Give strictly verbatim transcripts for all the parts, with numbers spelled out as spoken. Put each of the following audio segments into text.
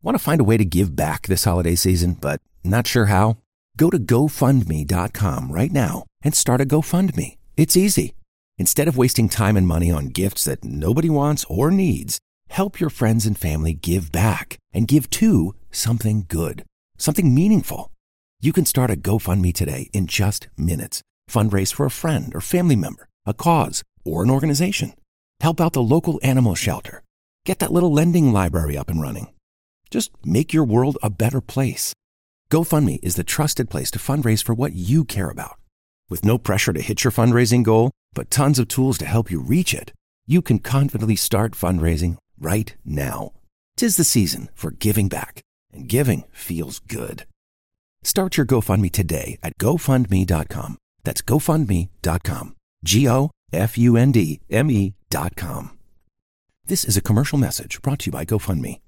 Want to find a way to give back this holiday season, but not sure how? Go to go fund me dot com right now and start a GoFundMe. It's easy. Instead of wasting time and money on gifts that nobody wants or needs, help your friends and family give back and give to something good, something meaningful. You can start a GoFundMe today in just minutes. Fundraise for a friend or family member, a cause, or an organization. Help out the local animal shelter. Get that little lending library up and running. Just make your world a better place. GoFundMe is the trusted place to fundraise for what you care about. With no pressure to hit your fundraising goal, but tons of tools to help you reach it, you can confidently start fundraising right now. 'Tis the season for giving back, and giving feels good. Start your GoFundMe today at go fund me dot com. That's go fund me dot com. G O F U N D M E dot com. This is a commercial message brought to you by GoFundMe.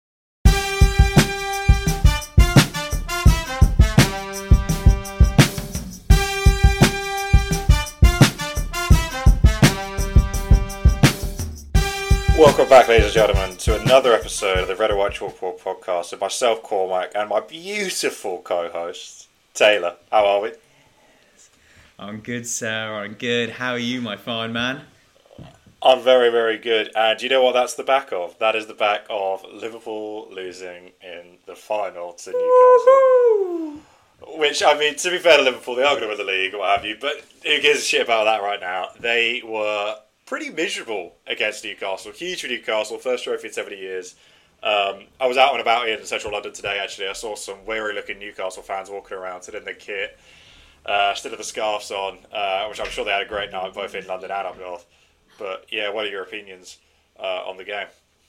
Welcome back, ladies and gentlemen, to another episode of the Red and White Chalkboard podcast with myself, Cormac, and my beautiful co-host, Taylor. How are we? I'm good, sir. I'm good. How are you, my fine man? I'm very, very good. And do you know what that's the back of? That is the back of Liverpool losing in the final to Newcastle. Woo-hoo! Which, I mean, to be fair to Liverpool, they are going to win the league or what have you, but who gives a shit about that right now? They were pretty miserable against Newcastle. Huge for Newcastle, first trophy in seventy years. Um, I was out and about in central London today, actually. I saw some weary-looking Newcastle fans walking around, still in their kit, uh, still with the scarves on, uh, which I'm sure they had a great night, both in London and up north. But, yeah, what are your opinions uh, on the game?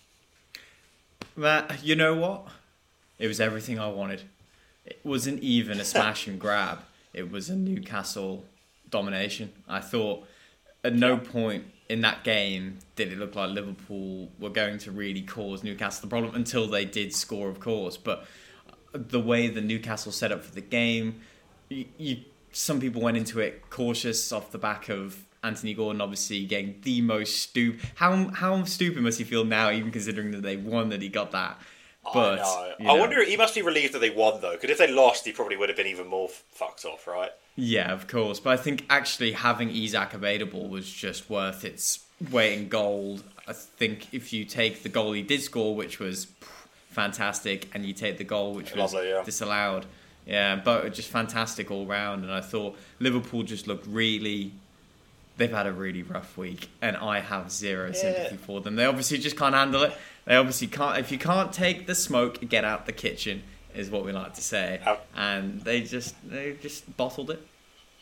Matt, you know what? It was everything I wanted. It wasn't even a smash and grab. It was a Newcastle domination. I thought at no point in that game did it look like Liverpool were going to really cause Newcastle the problem until they did score, of course. But the way the Newcastle set up for the game, you, you, some people went into it cautious off the back of Anthony Gordon obviously getting the most stupid. How how stupid must he feel now, even considering that they won, that he got that? But, I know. You know. I wonder, he must be relieved that they won, though, because if they lost, he probably would have been even more f- fucked off, right? Yeah, of course. But I think actually having Isak available was just worth its weight in gold. I think if you take the goal he did score, which was fantastic, and you take the goal which was Lovely, yeah. disallowed, yeah, but just fantastic all round. And I thought Liverpool just looked really... They've had a really rough week, and I have zero yeah. sympathy for them. They obviously just can't handle it. They obviously can't. If you can't take the smoke, get out the kitchen, is what we like to say. Oh. And they just they just bottled it.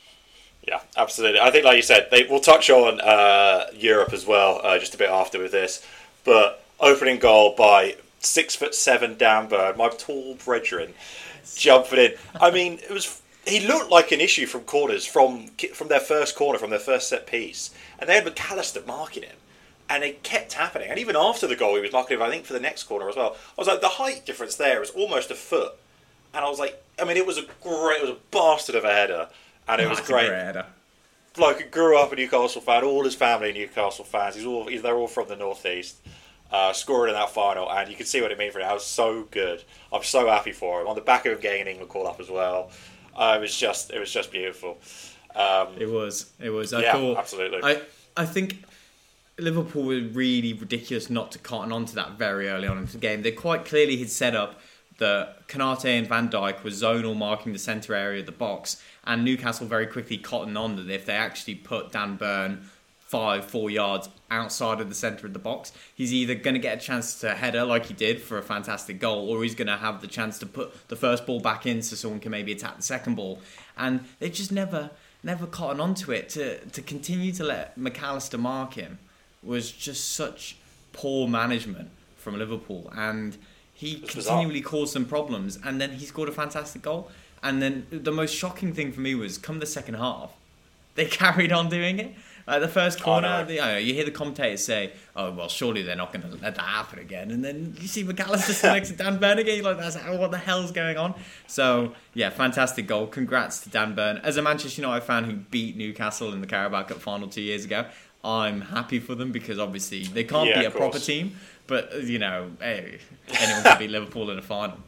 Yeah, absolutely. I think, like you said, they will touch on uh, Europe as well, uh, just a bit after with this. But opening goal by six foot seven Dan Burn, my tall brethren, jumping in. I mean, it was. He looked like an issue from corners, from from their first corner, from their first set piece. And they had McAllister marking him. And it kept happening. And even after the goal, he was marking him, I think, for the next corner as well. I was like, the height difference there was almost a foot. And I was like, I mean, it was a great, it was a bastard of a header. And it oh, was great. A great header. Like, grew up a Newcastle fan, all his family Newcastle fans. He's all, they're all from the northeast. Uh, scoring in that final, and you can see what it means for him. That was so good. I'm so happy for him. On the back of him getting an England call up as well. Uh, it was just, it was just beautiful. Um, it was, it was. I yeah, thought, absolutely. I, I think Liverpool were really ridiculous not to cotton on to that very early on in the game. They quite clearly had set up that Konate and Van Dijk were zonal marking the centre area of the box, and Newcastle very quickly cottoned on that if they actually put Dan Burn five, four yards outside of the centre of the box, he's either going to get a chance to header like he did for a fantastic goal, or he's going to have the chance to put the first ball back in so someone can maybe attack the second ball. And they just never never cotton onto it. To, to continue to let McAllister mark him was just such poor management from Liverpool. And he continually caused them problems. And then he scored a fantastic goal. And then the most shocking thing for me was, come the second half, they carried on doing it. Like the first corner, oh, no. the, you, know, you hear the commentators say, "Oh well, surely they're not going to let that happen again." And then you see McAllister still next to Dan Burn again. You're like, "That's what the hell's going on?" So yeah, fantastic goal. Congrats to Dan Burn. As a Manchester United fan who beat Newcastle in the Carabao Cup final two years ago, I'm happy for them because obviously they can't Yeah, be a of proper course. team, but you know, hey, anyone can beat Liverpool in a final.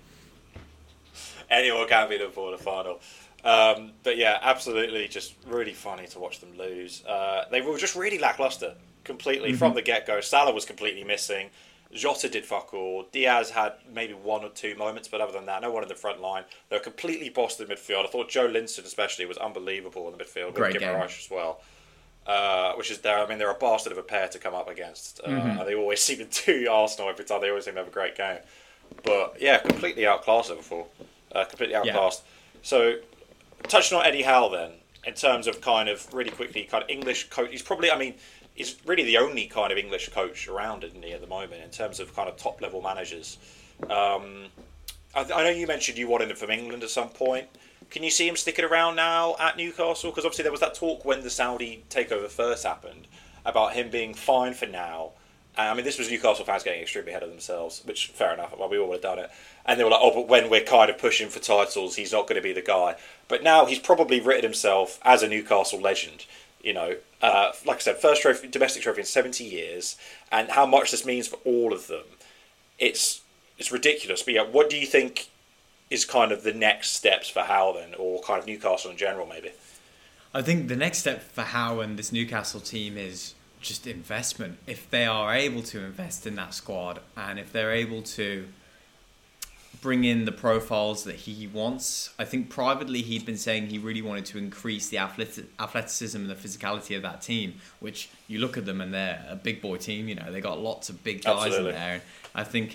Anyone can beat Liverpool in the final. Um, but yeah, absolutely, just really funny to watch them lose. Uh, they were just really lackluster, completely, mm-hmm. from the get-go. Salah was completely missing. Jota did fuck all. Diaz had maybe one or two moments, but other than that, no one in the front line. They were completely bossed in midfield. I thought Joe Linton especially was unbelievable in the midfield. Great with game. Guimaraes as well. Uh, which is there. I mean, they're a bastard of a pair to come up against. Uh, mm-hmm. And they always seem to do Arsenal every time. They always seem to have a great game. But yeah, completely outclassed Liverpool. Uh, completely outclassed. Yeah. So, touching on Eddie Howe then, in terms of kind of really quickly, kind of English coach. He's probably, I mean, he's really the only kind of English coach around, isn't he, at the moment, in terms of kind of top level managers. Um, I, I know you mentioned you wanted him from England at some point. Can you see him sticking around now at Newcastle? Because obviously there was that talk when the Saudi takeover first happened about him being fine for now. I mean, this was Newcastle fans getting extremely ahead of themselves, which, fair enough, well, we all would have done it. And they were like, oh, but when we're kind of pushing for titles, he's not going to be the guy. But now he's probably written himself as a Newcastle legend. You know, uh, like I said, first trophy, domestic trophy in seventy years, and how much this means for all of them. It's it's ridiculous. But yeah, what do you think is kind of the next steps for Howe then, or kind of Newcastle in general, maybe? I think the next step for Howe and this Newcastle team is just investment. If they are able to invest in that squad, and if they're able to bring in the profiles that he wants. I think privately he'd been saying he really wanted to increase the athleticism and the physicality of that team, which you look at them and they're a big boy team, you know, they got lots of big guys Absolutely. in there. And I think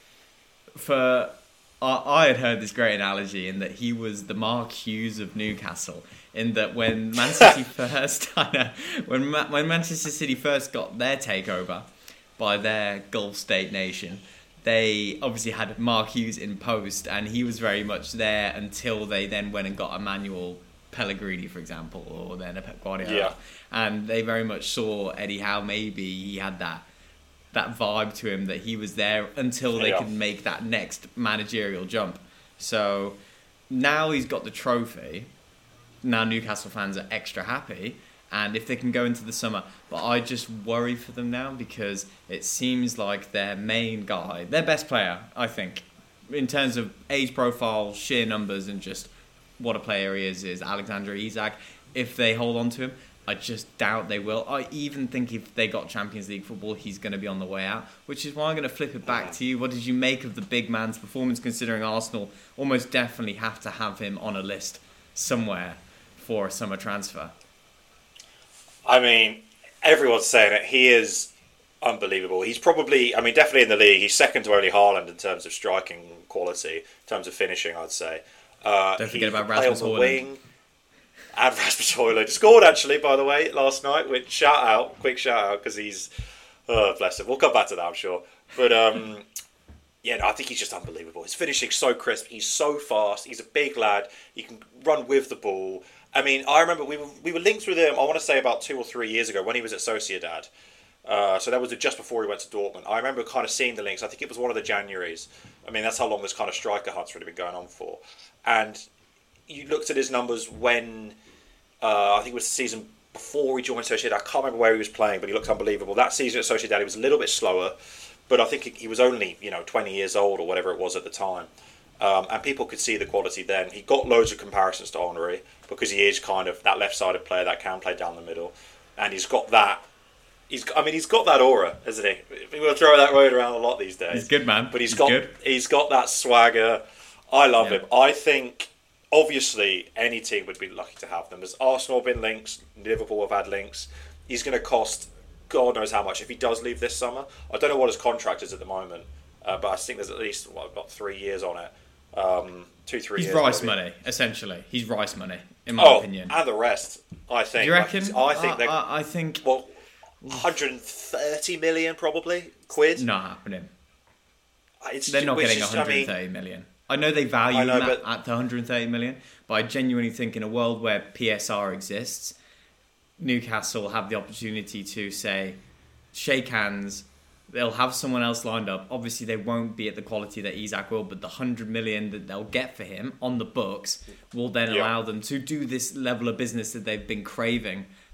for... I, I had heard this great analogy in that he was the Mark Hughes of Newcastle, in that when Man City first, I know, when, Ma- when Manchester City first got their takeover by their Gulf state nation, they obviously had Mark Hughes in post, and he was very much there until they then went and got Emmanuel Pellegrini, for example, or then a Pep Guardiola. Yeah. And they very much saw Eddie Howe, maybe he had that that vibe to him, that he was there until they yeah. could make that next managerial jump. So now he's got the trophy. Now Newcastle fans are extra happy. And if they can go into the summer, but I just worry for them now because it seems like their main guy, their best player, I think, in terms of age profile, sheer numbers, and just what a player he is, is Alexander Isak. If they hold on to him, I just doubt they will. I even think if they got Champions League football, he's going to be on the way out, which is why I'm going to flip it back to you. What did you make of the big man's performance, considering Arsenal almost definitely have to have him on a list somewhere for a summer transfer? I mean, everyone's saying it. He is unbelievable. He's probably, I mean, definitely in the league. He's second to only Haaland in terms of striking quality, in terms of finishing, I'd say. Uh, Don't forget about Rasmus Højlund. And Rasmus Højlund scored, actually, by the way, last night. Which, shout out, quick shout out, because he's, oh, bless him. We'll come back to that, I'm sure. But, um, yeah, no, I think he's just unbelievable. His finishing so crisp. He's so fast. He's a big lad. He can run with the ball. I mean, I remember we were we were linked with him, I want to say about two or three years ago when he was at Sociedad. Uh, so that was just before he went to Dortmund. I remember kind of seeing the links. I think it was one of the Januaries. I mean, that's how long this kind of striker hunt's really been going on for. And you looked at his numbers when, uh, I think it was the season before he joined Sociedad. I can't remember where he was playing, but he looked unbelievable. That season at Sociedad, he was a little bit slower. But I think he was only, you know, twenty years old or whatever it was at the time. Um, and people could see the quality then. He got loads of comparisons to Henry because he is kind of that left-sided player that can play down the middle, and he's got that. He's, I mean, he's got that aura, isn't he? People throw that word around a lot these days. He's good, man. But he's, he's got good. he's got that swagger. I love yeah. him. I think obviously any team would be lucky to have them. There's Arsenal have been links, Liverpool have had links. He's going to cost God knows how much if he does leave this summer. I don't know what his contract is at the moment, uh, but I think there's at least what, about three years on it. Um, two, three He's years. Rice maybe. money, essentially. He's Rice money, in my oh, opinion. And the rest, I think. Do you reckon? Like, I think. I, they, I, I think. Well, one hundred thirty million probably quid. Not happening. It's, They're not getting is, one hundred thirty I mean, million. I know they value know, that but... at the one hundred thirty million, but I genuinely think in a world where P S R exists, Newcastle have the opportunity to say, shake hands. They'll have someone else lined up. Obviously, they won't be at the quality that Isak will, but the one hundred million that they'll get for him on the books will then yeah. allow them to do this level of business that they've been craving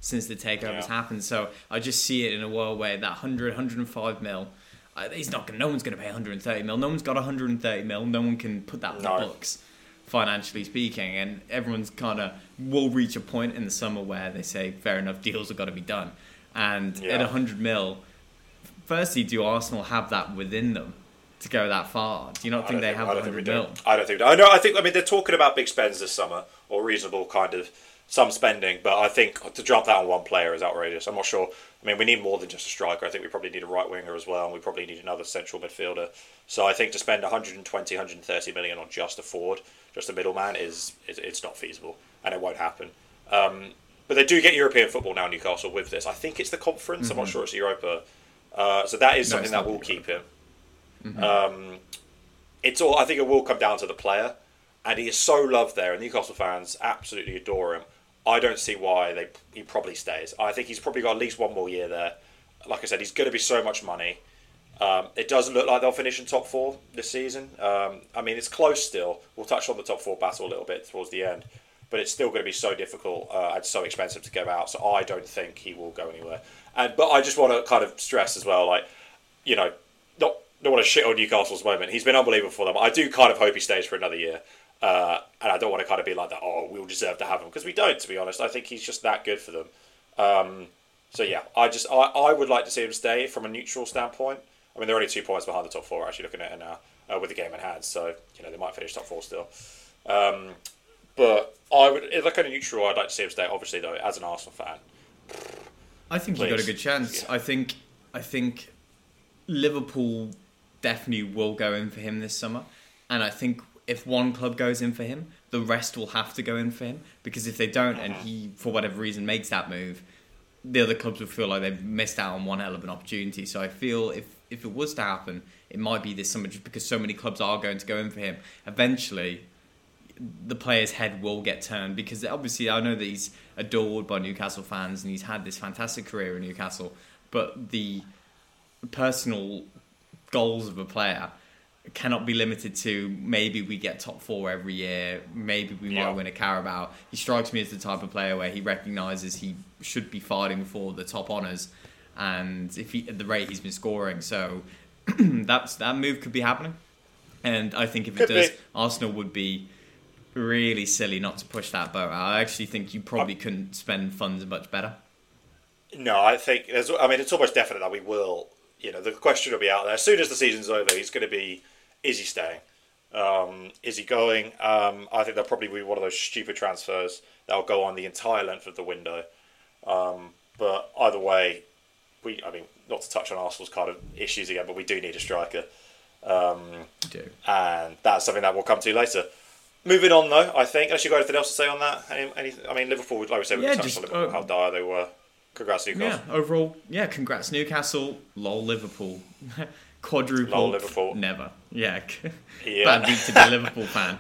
since the takeover's yeah. happened. So I just see it in a world where that one hundred, one hundred five mil, uh, he's not gonna, no one's going to pay one hundred thirty mil. No one's got one hundred thirty mil. No one can put that in no. the books, financially speaking. And everyone's kind of will reach a point in the summer where they say, fair enough, deals have got to be done. And yeah. at one hundred mil, firstly, do Arsenal have that within them to go that far? Do you not think they think, have one hundred think mil? I don't think. I know. I think. I mean, they're talking about big spends this summer or reasonable kind of some spending, but I think to drop that on one player is outrageous. I'm not sure. I mean, we need more than just a striker. I think we probably need a right winger as well, and we probably need another central midfielder. So I think to spend one hundred twenty, one hundred thirty million on just a forward, just a middleman, is, is it's not feasible, and it won't happen. Um, but they do get European football now, Newcastle, with this. I think it's the conference. Mm-hmm. I'm not sure it's Europa. Uh, so that is something no, that will keep him. Mm-hmm. Um, it's all. I think it will come down to the player, and he is so loved there, and Newcastle fans absolutely adore him. I don't see why they he probably stays. I think he's probably got at least one more year there. Like I said, he's going to be so much money. Um, it doesn't look like they'll finish in top four this season. Um, I mean, it's close still. We'll touch on the top four battle a little bit towards the end, but it's still going to be so difficult uh, and so expensive to go out. So I don't think he will go anywhere. And but I just want to kind of stress as well, like, you know, not don't want to shit on Newcastle's moment. He's been unbelievable for them. I do kind of hope he stays for another year. Uh, and I don't want to kind of be like that, oh, we'll deserve to have him. Because we don't, to be honest. I think he's just that good for them. Um, so, yeah, I just I, I would like to see him stay from a neutral standpoint. I mean, they're only two points behind the top four, actually, looking at it now, uh, with the game in hand. So, you know, they might finish top four still. Um, but I would, if like a neutral, I'd like to see him stay. Obviously, though, as an Arsenal fan. I think you've got a good chance. Yeah. I think I think Liverpool definitely will go in for him this summer. And I think if one club goes in for him, the rest will have to go in for him. Because if they don't, and he, for whatever reason, makes that move, the other clubs will feel like they've missed out on one hell of an opportunity. So I feel if, if it was to happen, it might be this summer just because so many clubs are going to go in for him. Eventually, the player's head will get turned. Because obviously, I know that he's adored by Newcastle fans and he's had this fantastic career in Newcastle. But the personal goals of a player cannot be limited to maybe we get top four every year, maybe we yeah. might win a Carabao. He strikes me as the type of player where he recognises he should be fighting for the top honours, and if he, at the rate he's been scoring, so that's that move could be happening. And I think if it could does, be. Arsenal would be really silly not to push that boat out. I actually think you probably couldn't spend funds much better. No, I think there's. I mean, it's almost definite that we will. You know, the question will be out there as soon as the season's over. He's going to be. Is he staying? Um, is he going? Um, I think that'll probably be one of those stupid transfers that'll go on the entire length of the window. Um, but either way, we. I mean, not to touch on Arsenal's kind of issues again, but we do need a striker. Um, we do, and that's something that we'll come to later. Moving on, though, I think. Unless you got anything else to say on that? Any, any, I mean, Liverpool. Like we said, we yeah, touched just, on Liverpool, uh, how dire they were. Congrats, Newcastle. Yeah, overall, yeah, congrats, Newcastle. Lol, Liverpool. Quadruple. Lol, Liverpool. Never. Yeah. yeah. Bad week to be a Liverpool fan.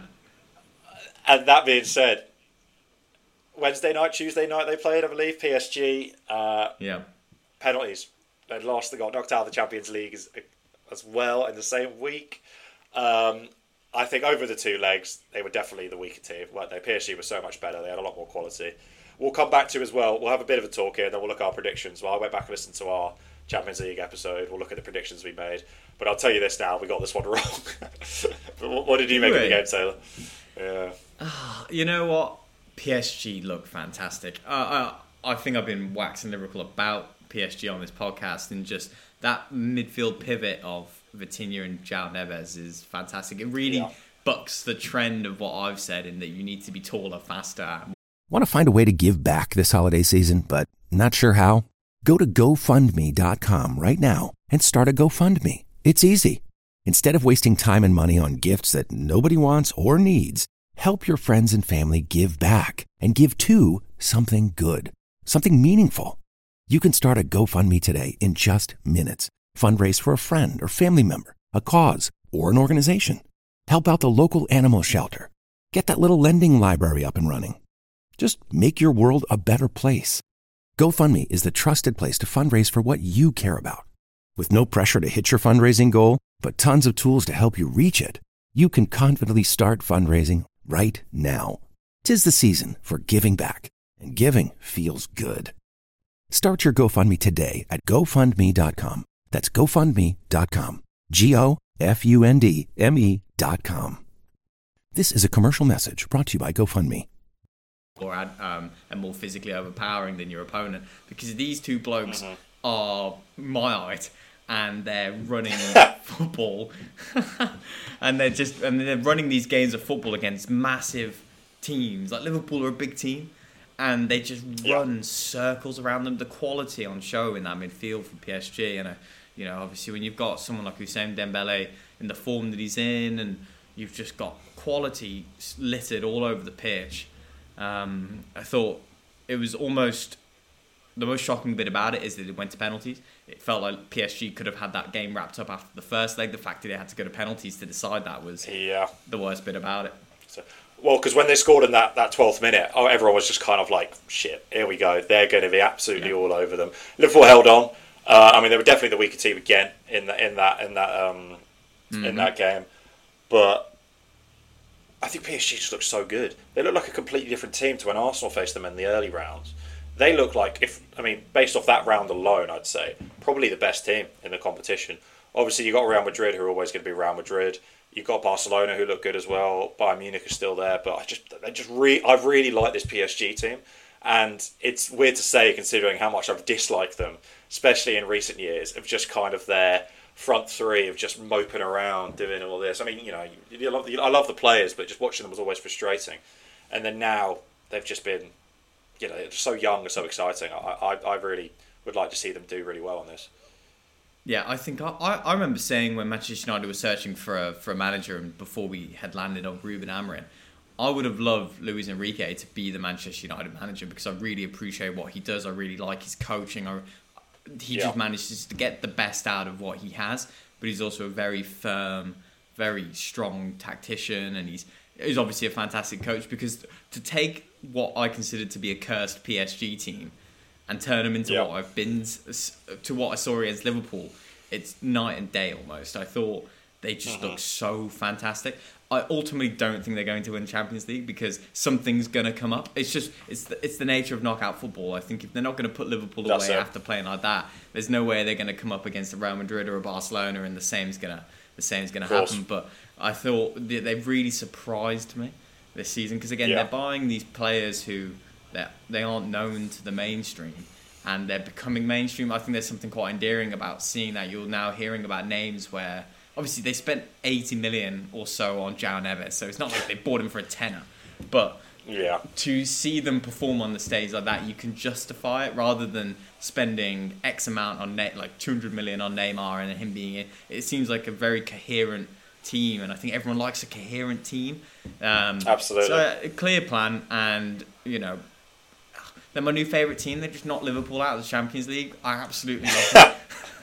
And that being said, Wednesday night, Tuesday night they played, I believe, P S G. Uh, yeah. Penalties. They lost. They got knocked out of the Champions League as, as well in the same week. Um, I think over the two legs, they were definitely the weaker team, weren't they? P S G was so much better. They had a lot more quality. We'll come back to as well. We'll have a bit of a talk here, then we'll look at our predictions. Well, I went back and listened to our Champions League episode. We'll look at the predictions we made. But I'll tell you this now, we got this one wrong. But what, what did you make of the game, Taylor? Yeah. Uh, you know what? P S G look fantastic. Uh, I, I think I've been waxing lyrical about P S G on this podcast, and just that midfield pivot of Vitinha and João Neves is fantastic. It really yeah. bucks the trend of what I've said in that you need to be taller, faster. Want to find a way to give back this holiday season, but not sure how? Go to go fund me dot com right now and start a GoFundMe. It's easy. Instead of wasting time and money on gifts that nobody wants or needs, help your friends and family give back and give to something good, something meaningful. You can start a GoFundMe today in just minutes. Fundraise for a friend or family member, a cause, or an organization. Help out the local animal shelter. Get that little lending library up and running. Just make your world a better place. GoFundMe is the trusted place to fundraise for what you care about. With no pressure to hit your fundraising goal, but tons of tools to help you reach it, you can confidently start fundraising right now. 'Tis the season for giving back, and giving feels good. Start your GoFundMe today at go fund me dot com. That's go fund me dot com. G O F U N D M E dot com. This is a commercial message brought to you by GoFundMe. Or um, and more physically overpowering than your opponent, because these two blokes mm-hmm. are my height and they're running football and they're just and they're running these games of football against massive teams. Like Liverpool are a big team and they just yeah. run circles around them. The quality on show in that midfield for P S G, and uh, you know, obviously when you've got someone like Ousmane Dembele in the form that he's in, and you've just got quality littered all over the pitch. Um, I thought it was almost the most shocking bit about it is that it went to penalties. It felt like P S G could have had that game wrapped up after the first leg. The fact that they had to go to penalties to decide that was yeah. the worst bit about it. So, well, because when they scored in that, that twelfth minute, oh, everyone was just kind of like, shit, here we go. They're going to be absolutely yeah. all over them. Liverpool held on. Uh, I mean, they were definitely the weaker team again in the, in that in that um, mm-hmm. in that game, but I think P S G just look so good. They look like a completely different team to when Arsenal faced them in the early rounds. They look like, if I mean, based off that round alone, I'd say probably the best team in the competition. Obviously, you've got Real Madrid, who are always going to be Real Madrid. You've got Barcelona, who look good as well. Bayern Munich is still there, but I just, I just re- I really like this P S G team, and it's weird to say considering how much I've disliked them, especially in recent years, of just kind of their front three of just moping around doing all this. I mean, you know, you love the, I love the players, but just watching them was always frustrating. And then now they've just been, you know, they're so young and so exciting. I, I, I really would like to see them do really well on this. Yeah, I think I, I remember saying when Manchester United was searching for a for a manager, and before we had landed on Ruben Amorim, I would have loved Luis Enrique to be the Manchester United manager, because I really appreciate what he does. I really like his coaching. I, he yeah. just manages to get the best out of what he has, but he's also a very firm, very strong tactician, and he's he's obviously a fantastic coach, because to take what I considered to be a cursed P S G team and turn them into yeah. what I've been to what I saw against Liverpool, it's night and day almost. I thought they just uh-huh. look so fantastic. I ultimately don't think they're going to win Champions League, because something's going to come up. It's just it's the, it's the nature of knockout football. I think if they're not going to put Liverpool That's away it. after playing like that, there's no way they're going to come up against a Real Madrid or a Barcelona, and the same's gonna the same's gonna happen. But I thought they, they've really surprised me this season, because again yeah. they're buying these players who they they aren't known to the mainstream, and they're becoming mainstream. I think there's something quite endearing about seeing that. You're now hearing about names where, obviously, they spent eighty million or so on João Neves, so it's not like they bought him for a tenner. But yeah. to see them perform on the stage like that, you can justify it, rather than spending X amount on ne- like two hundred million on Neymar and him being in. It seems like a very coherent team, and I think everyone likes a coherent team. Um, Absolutely. So a clear plan, and you know, they're my new favourite team. They're just not Liverpool out of the Champions League. I absolutely love them.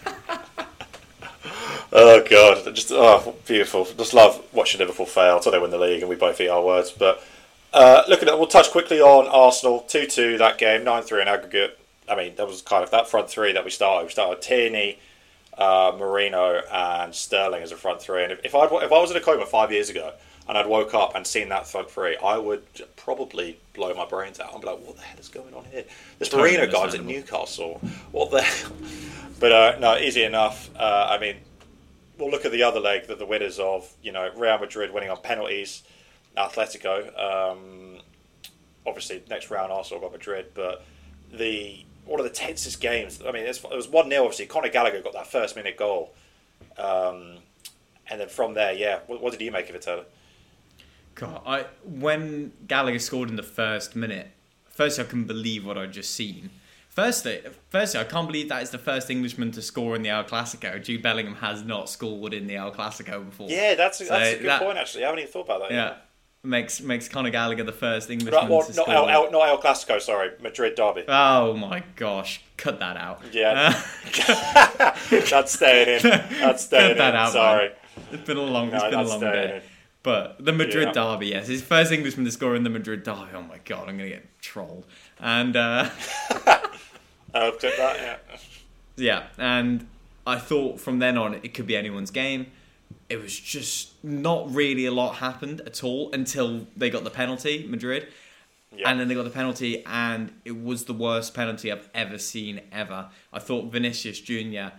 Oh god, just oh beautiful. Just love watching Liverpool fail until they win the league and we both eat our words. But uh, looking at, we'll touch quickly on Arsenal. two two that game, nine three in aggregate. I mean, that was kind of that front three that we started. We started Tierney, uh, Marino, and Sterling as a front three. And if, if I if I was in a coma five years ago and I'd woke up and seen that front three, I would probably blow my brains out. I'd be like, what the hell is going on here? This totally Marino guy was at Newcastle. What the hell? But uh, no, easy enough. Uh, I mean, we'll look at the other leg, that the winners of, you know, Real Madrid winning on penalties, Atletico. Um, obviously, next round, Arsenal got Madrid. But the one of the tensest games. I mean, it was one nil, obviously. Conor Gallagher got that first minute goal. Um, and then from there, yeah. What, what did you make of it, Taylor? God, I, when Gallagher scored in the first minute, firstly, I couldn't believe what I'd just seen. Firstly, firstly, I can't believe that is the first Englishman to score in the El Clasico. Jude Bellingham has not scored in the El Clasico before. Yeah, that's, a, so that's a good that, point, actually. I haven't even thought about that. Yeah, yet. makes makes Conor Gallagher the first Englishman right, well, to not score. El, El, not El Clasico, sorry. Madrid derby. Oh, my gosh. Cut that out. Yeah. Uh, that's staying in. That's staying Cut that in. out, Sorry. Man. It's been a long, no, it's been a long day. In. But the Madrid yeah. derby, yes. His first Englishman to score in the Madrid derby. Oh, my God. I'm going to get trolled. And... Uh, I'll take that, yeah. Yeah, and I thought from then on it could be anyone's game. It was just not really a lot happened at all until they got the penalty, Madrid. Yeah. And then they got the penalty, and it was the worst penalty I've ever seen, ever. I thought Vinicius Junior,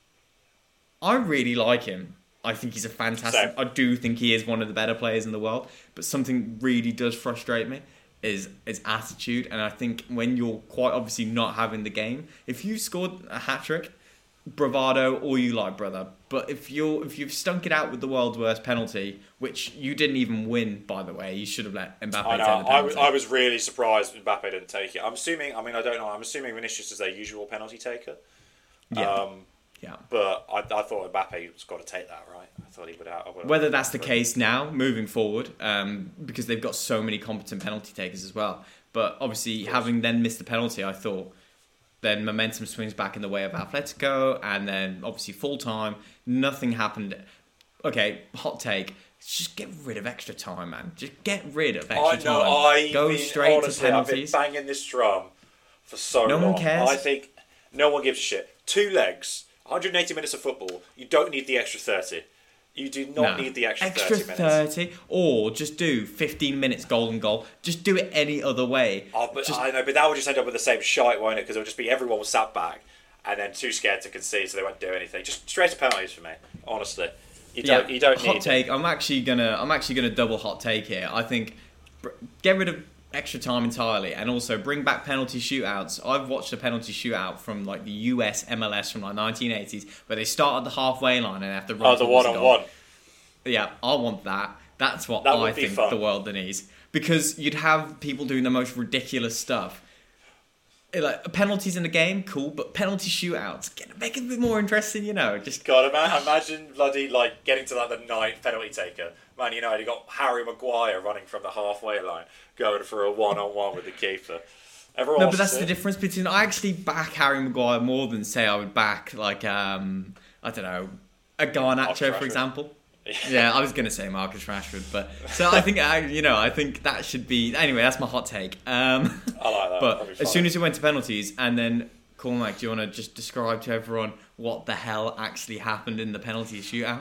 I really like him. I think he's a fantastic... Same. I do think he is one of the better players in the world, but something really does frustrate me is his attitude, and I think when you're quite obviously not having the game, if you scored a hat-trick, bravado, all you like, brother. But if you're if you've stunk it out with the world's worst penalty, which you didn't even win, by the way, you should have let Mbappe I know. take the I penalty. was, I was really surprised Mbappe didn't take it. I'm assuming. I mean, I don't know. I'm assuming Vinicius is their usual penalty taker. Yeah. Um, yeah. But I, I thought Mbappe's got to take that, right? I thought he would out. Whether that's the case now, moving forward, um, because they've got so many competent penalty takers as well. But obviously, having then missed the penalty, I thought then momentum swings back in the way of Atletico, and then obviously full time, nothing happened. Okay, hot take. Just get rid of extra time, man. Just get rid of extra I know. time. I Go mean, straight honestly, to I've been penalties. banging this drum for so No long. one cares. I think no one gives a shit. Two legs, one hundred eighty minutes of football. You don't need the extra thirty. You do not No. need the extra, extra thirty minutes. thirty, or just do fifteen minutes golden goal. Just do it any other way. Oh, but just, I know, but that would just end up with the same shite, won't it? Because it'll just be everyone was sat back and then too scared to concede, so they won't do anything. Just straight to penalties for me, honestly. You don't. Yeah, you don't hot need. take. I'm actually gonna. I'm actually gonna double hot take here. I think br- get rid of extra time entirely, and also bring back penalty shootouts. I've watched a penalty shootout from like the U S M L S from like nineteen eighties, where they start at the halfway line and have to run. Oh, the towards one the on goal. one. Yeah, I want that. That's what That I would be think fun. the world needs, because you'd have people doing the most ridiculous stuff. Like penalties in the game, cool, but penalty shootouts, get make it a bit more interesting, you know. Just God, ima- imagine bloody like getting to like the ninth penalty taker. Man United, you got Harry Maguire running from the halfway line, going for a one-on-one with the keeper. Everyone no, wants but that's to the see it. difference between I actually back Harry Maguire more than say I would back like um I don't know a Garnacho Marcus for Rashford. example. Yeah, I was gonna say Marcus Rashford, but so I think I you know I think that should be anyway. That's my hot take. Um, I like that. but That'd be as fun. soon as it went to penalties, and then Cormac, do you want to just describe to everyone what the hell actually happened in the penalty shootout?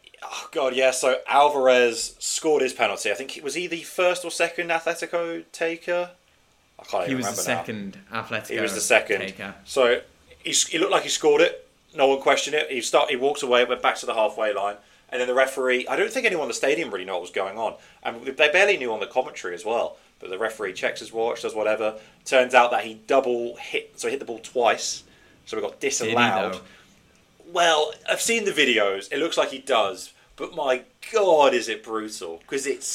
Oh God, yeah. So Alvarez scored his penalty. I think it was he the first or second Atletico taker. I can't He even was the remember now. second Atletico. He was the second. taker. So he, he looked like he scored it. No one questioned it. He start. He walked away, went back to the halfway line, and then the referee. I don't think anyone in the stadium really knew what was going on, and they barely knew on the commentary as well. But the referee checks his watch, does whatever. Turns out that he double hit, so he hit the ball twice. So we got Did he, disallowed. though? Well, I've seen the videos. It looks like he does, but my God, is it brutal? Because it's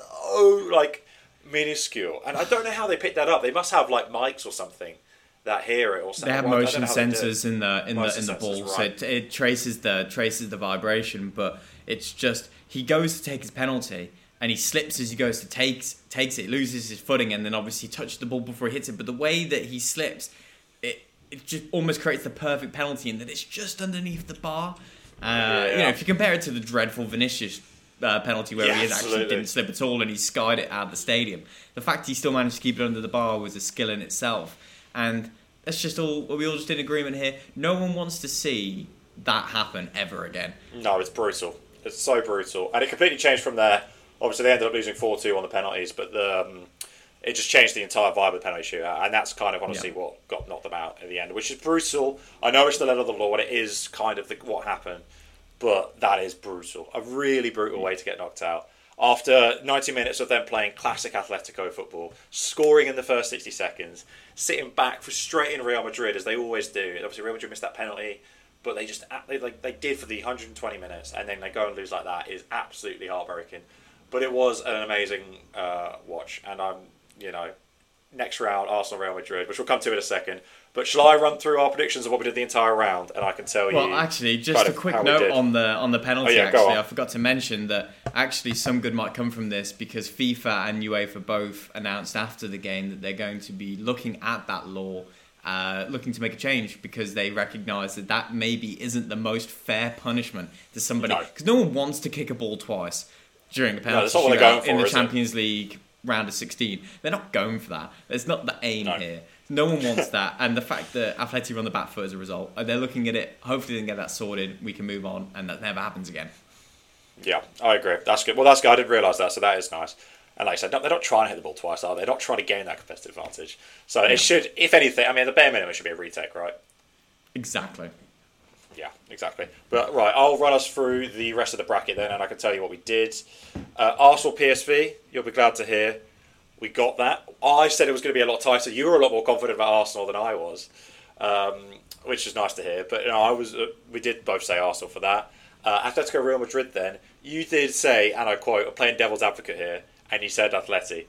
so like minuscule, and I don't know how they picked that up. They must have like mics or something that hear it or something. They have Well, I don't motion know how they do it. sensors in the in Motion the in the sensors, ball, so right. it, it traces the traces the vibration. But it's just he goes to take his penalty and he slips as he goes to takes takes it, loses his footing, and then obviously touches the ball before he hits it. But the way that he slips, it it just almost creates the perfect penalty in that it's just underneath the bar. Uh, Yeah. You know, if you compare it to the dreadful Vinicius uh, penalty where Yeah, he actually absolutely. didn't slip at all and he skied it out of the stadium, the fact he still managed to keep it under the bar was a skill in itself. And that's just all. We all just in agreement here. No one wants to see that happen ever again. No, it's brutal. It's so brutal, and it completely changed from there. Obviously, they ended up losing four two on the penalties, but the, um, it just changed the entire vibe of the penalty shootout, and that's kind of honestly Yeah. what got knocked them out at the end, which is brutal. I know it's the letter of the law, and it is kind of the, what happened, but that is brutal. A really brutal way to get knocked out. After ninety minutes of them playing classic Atletico football, scoring in the first sixty seconds, sitting back, frustrating Real Madrid as they always do. And obviously, Real Madrid missed that penalty, but they just they like they did for the one hundred twenty minutes, and then they go and lose like that is absolutely heartbreaking. But it was an amazing uh, watch, and I'm you know next round Arsenal Real Madrid, which we'll come to in a second. But shall I run through our predictions of what we did the entire round, and I can tell you? Well, actually, just kind a of quick how we note did. on the on the penalty. Oh, yeah, go actually, on. I forgot to mention that actually some good might come from this because FIFA and UEFA both announced after the game that they're going to be looking at that law, uh, looking to make a change because they recognise that that maybe isn't the most fair punishment to somebody No. because no. one wants to kick a ball twice during the penalty that's not what they're shootout going in for, the is it? Champions League round of sixteen. They're not going for that. That's not the aim No. here. No one wants that, and the fact that Atleti are on the back foot as a result, uh, they're looking at it. Hopefully, they can get that sorted. We can move on, and that never happens again. Yeah, I agree. That's good. Well, that's good. I didn't realise that, so that is nice. And like I said, no, they're not trying to hit the ball twice, are they? They're not trying to gain that competitive advantage. So yeah. It should, if anything, I mean, the bare minimum it should be a retake, right? Exactly. Yeah, exactly. But right, I'll run us through the rest of the bracket then, and I can tell you what we did. Uh, Arsenal P S V, you'll be glad to hear. We got that. I said it was going to be a lot tighter. You were a lot more confident about Arsenal than I was, um, which is nice to hear. But you know, I was. Uh, we did both say Arsenal for that. Uh, Atletico Real Madrid. Then you did say, and I quote, I'm playing devil's advocate here, and you said Atleti,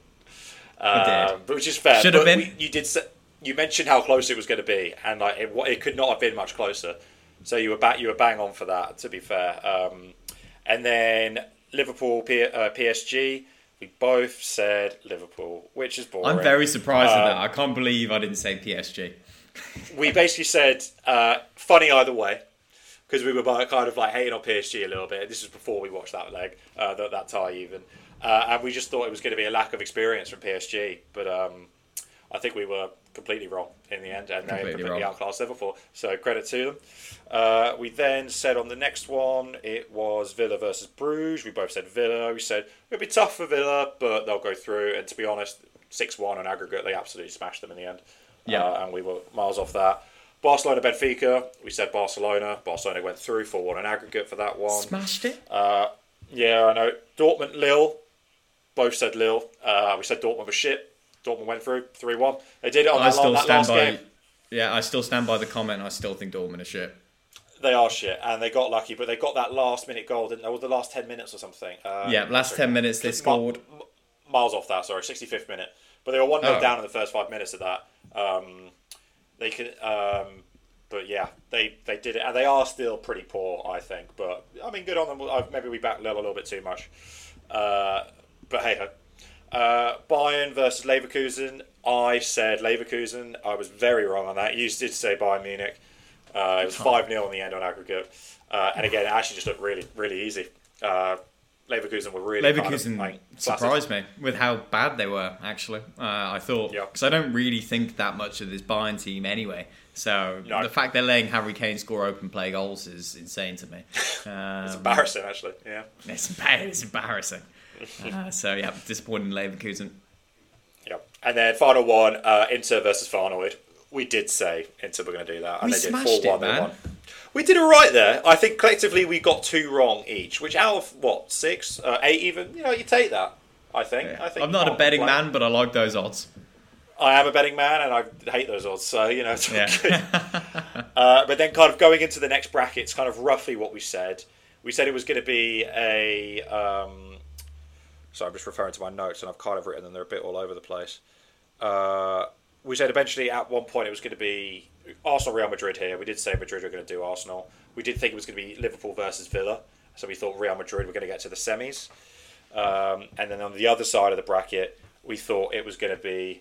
um, but which is fair. Should have been. We, you did. Say, you mentioned how close it was going to be, and like it, it could not have been much closer. So you were back. You were bang on for that. To be fair, um, and then Liverpool P, uh, P S G. We both said Liverpool, which is boring. I'm very surprised um, at that. I can't believe I didn't say P S G. We basically said uh, funny either way, because we were kind of like hating on P S G a little bit. This was before we watched that leg, uh, that, that tie even, uh, and we just thought it was going to be a lack of experience from P S G. But um, I think we were completely wrong in the end, and completely they completely wrong. outclassed Liverpool. So credit to them. Uh, we then said on the next one, it was Villa versus Bruges. We both said Villa. We said it'll be tough for Villa, but they'll go through. And to be honest, six one on aggregate, they absolutely smashed them in the end. Yeah, uh, and we were miles off that. Barcelona Benfica. We said Barcelona. Barcelona went through four one on aggregate for that one. Smashed it. Uh, yeah, I know. Dortmund Lille. Both said Lille. Uh, we said Dortmund was shit. Dortmund went through three one. They did it on I that, still that stand last by, game. Yeah, I still stand by the comment. I still think Dortmund are shit. They are shit, and they got lucky, but they got that last minute goal, didn't they? Or the last ten minutes or something. Um, yeah, last sorry, ten minutes they scored. Miles off that, sorry, sixty-fifth minute. But they were one nil oh. down in the first five minutes of that. Um, they could, um, but yeah, they, they did it, and they are still pretty poor, I think. But I mean, good on them. Maybe we backed Lille a little bit too much. Uh, but hey ho. Uh, Bayern versus Leverkusen. I said Leverkusen. I was very wrong on that. You did say Bayern Munich. Uh, it was five nil in the end on aggregate. Uh, and again, it actually just looked really, really easy. Uh, Leverkusen were really Leverkusen kind of, like, surprised me with how bad they were, actually. Uh, I thought, because yeah. I don't really think that much of this Bayern team anyway. So no. the fact they're letting Harry Kane score open play goals is insane to me. Um, it's embarrassing, actually. Yeah, It's, it's embarrassing. uh, so, yeah, disappointing Leverkusen. Yep. And then final one, uh, Inter versus Feyenoord. We did say Inter were going to do that, and we they did four one. They won. We did all right there. I think collectively we got two wrong each, which out of what six, uh, eight even. You know, you take that. I think. Yeah. I think I'm not a betting man, but I like those odds. I am a betting man, and I hate those odds. So you know, it's all yeah. good. uh, but then, kind of going into the next bracket, it's kind of roughly what we said. We said it was going to be a. Um, sorry, I'm just referring to my notes, and I've kind of written them. They're a bit all over the place. Uh, we said eventually at one point it was going to be Arsenal Real Madrid here. We did say Madrid were going to do Arsenal. We did think it was going to be Liverpool versus Villa. So we thought Real Madrid were going to get to the semis. Um, and then on the other side of the bracket, we thought it was going to be...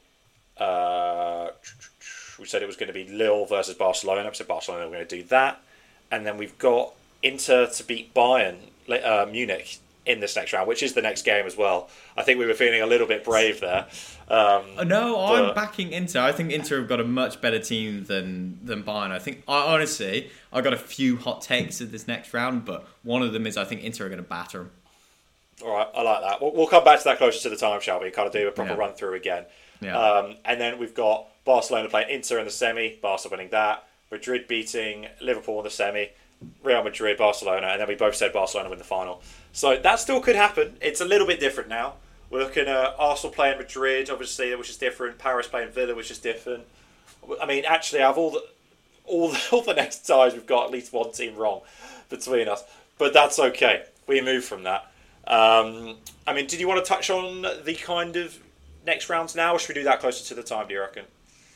Uh, we said it was going to be Lille versus Barcelona. We said Barcelona were going to do that. And then we've got Inter to beat Bayern, uh, Munich, in this next round, which is the next game as well. I think we were feeling a little bit brave there. Um, no, but... I'm backing Inter. I think Inter have got a much better team than than Bayern. I think, I, honestly, I got a few hot takes of this next round, but one of them is I think Inter are going to batter them. All right, I like that. We'll, we'll come back to that closer to the time, shall we? Kind of do a proper yeah. run through again. Yeah. Um, and then we've got Barcelona playing Inter in the semi, Barca winning that, Madrid beating Liverpool in the semi, Real Madrid, Barcelona, and then we both said Barcelona win the final. So that still could happen. It's a little bit different now. We're looking at Arsenal playing Madrid, obviously, which is different. Paris playing Villa, which is different. I mean, actually, out of all the all the, all the next ties, we've got at least one team wrong between us. But that's okay. We move from that. Um, I mean, did you want to touch on the kind of next rounds now, or should we do that closer to the time, do you reckon?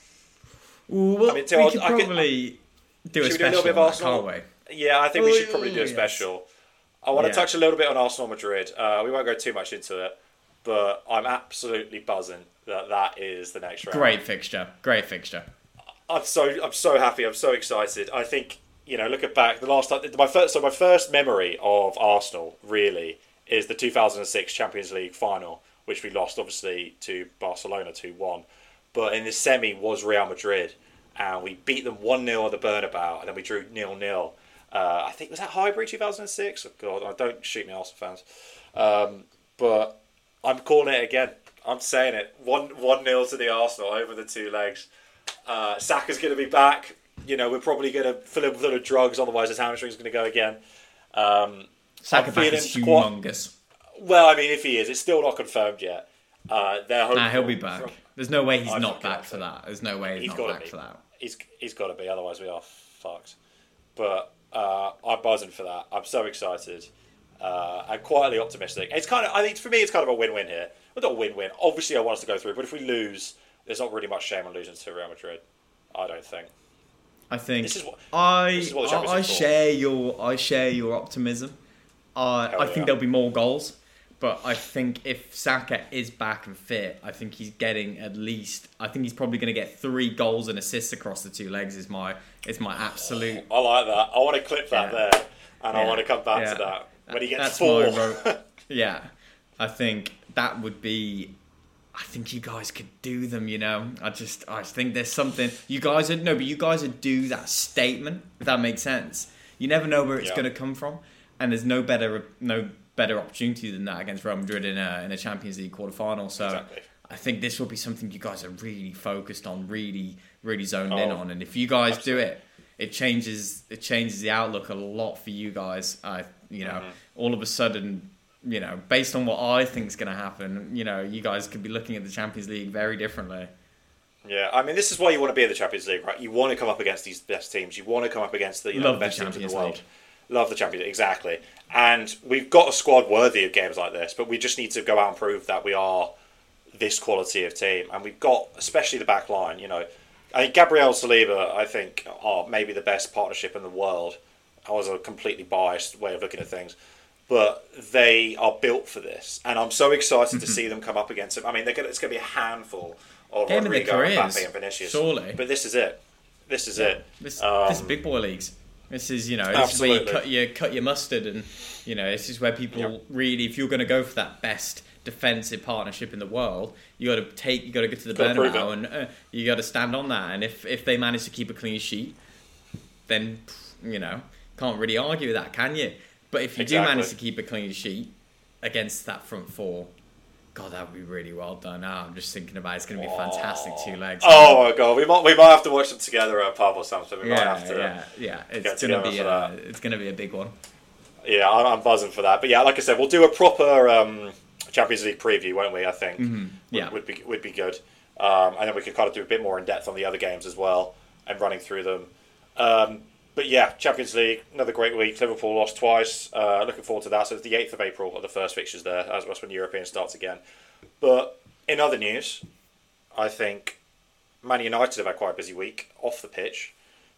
Ooh, well, I mean, we I'll, could I probably could, do a should special we do a little bit of on Arsenal? that, can't we? Yeah, I think we should probably do a yes. special. I want to Yeah. touch a little bit on Arsenal Madrid. Uh, we won't go too much into it, but I'm absolutely buzzing that that is the next round. Great fixture. Great fixture. I'm so I'm so happy. I'm so excited. I think, you know, looking back, the last time my first so my first memory of Arsenal really is the two thousand six Champions League final, which we lost obviously to Barcelona two one. But in the semi was Real Madrid, and we beat them one nil at the Bernabeu, and then we drew nil nil. Uh, I think was that Highbury two thousand six. Oh God, don't shoot me, Arsenal fans. Um, but I'm calling it again. I'm saying it. One one nil to the Arsenal over the two legs. Uh, Saka's going to be back. You know, we're probably going to fill him with a lot of drugs, otherwise his hamstring's going to go again. Um, Saka back is humongous. Well, I mean, if he is, it's still not confirmed yet. Uh, they're hoping nah, he'll be back. From, There's no way he's I not back for that. There's no way he's, he's not back be. for that. He's he's got to be, otherwise we are fucked. But uh, I'm buzzing for that. I'm so excited. Uh, I'm quietly optimistic. It's kind of, I think for me, it's kind of a win-win here. Well, not a win-win. Obviously, I want us to go through, but if we lose, there's not really much shame on losing to Real Madrid. I don't think. I think this is what, I this is what the I, I share your I share your optimism. Uh, I think yeah. there'll be more goals, but I think if Saka is back and fit, I think he's getting at least. I think he's probably going to get three goals and assists across the two legs. Is my is my absolute. I like that. I want to clip that yeah. there, and yeah. I want to come back yeah. to that when he gets That's four. My, yeah, I think that would be. I think you guys could do them, you know. I just, I think there's something you guys would no, but you guys would do that statement. If that makes sense, you never know where it's yeah. going to come from, and there's no better, no better opportunity than that against Real Madrid in a in a Champions League quarter final. So exactly. I think this will be something you guys are really focused on, really, really zoned oh, in on. And if you guys absolutely. do it, it changes, it changes the outlook a lot for you guys. I, you know, mm-hmm. all of a sudden. You know, based on what I think is going to happen, you know, you guys could be looking at the Champions League very differently. Yeah, I mean, this is why you want to be in the Champions League, right? You want to come up against these best teams. You want to come up against the, you know, the best the teams in the Champions world. League. Love the Champions League, exactly. And we've got a squad worthy of games like this, but we just need to go out and prove that we are this quality of team. And we've got, especially the back line, you know, I think Gabriel Saliba, I think, are maybe the best partnership in the world. I was a completely biased way of looking at things. But they are built for this, and I'm so excited mm-hmm. to see them come up against them. I mean, they're gonna, it's going to be a handful of Game Rodrigo, of their Mbappe, careers, and Vinicius. surely. But this is it. This is yeah. it. This, um, this is big boy leagues. This is, you know, this absolutely. is where you cut your cut your mustard, and you know, this is where people yeah. really, if you're going to go for that best defensive partnership in the world, you got to take, you got to go to the Gotta Bernabeu, and uh, you got to stand on that. And if if they manage to keep a clean sheet, then you know, can't really argue with that, can you? But if you exactly. do manage to keep a clean sheet against that front four, God, that would be really well done. Now I'm just thinking about it. It's going to be a fantastic two legs. Oh my God, we might we might have to watch them together at a pub or something. We yeah, might have to. Yeah, yeah, it's going to be a, it's going to be a big one. Yeah, I'm, I'm buzzing for that. But yeah, like I said, we'll do a proper um, Champions League preview, won't we? I think mm-hmm. yeah, would, would be would be good, um, and then we could kind of do a bit more in depth on the other games as well and running through them. Um, But yeah, Champions League, another great week. Liverpool lost twice. Uh, looking forward to that. So it's the eighth of April are the first fixtures there, as that's when European starts again. But in other news, I think Man United have had quite a busy week off the pitch.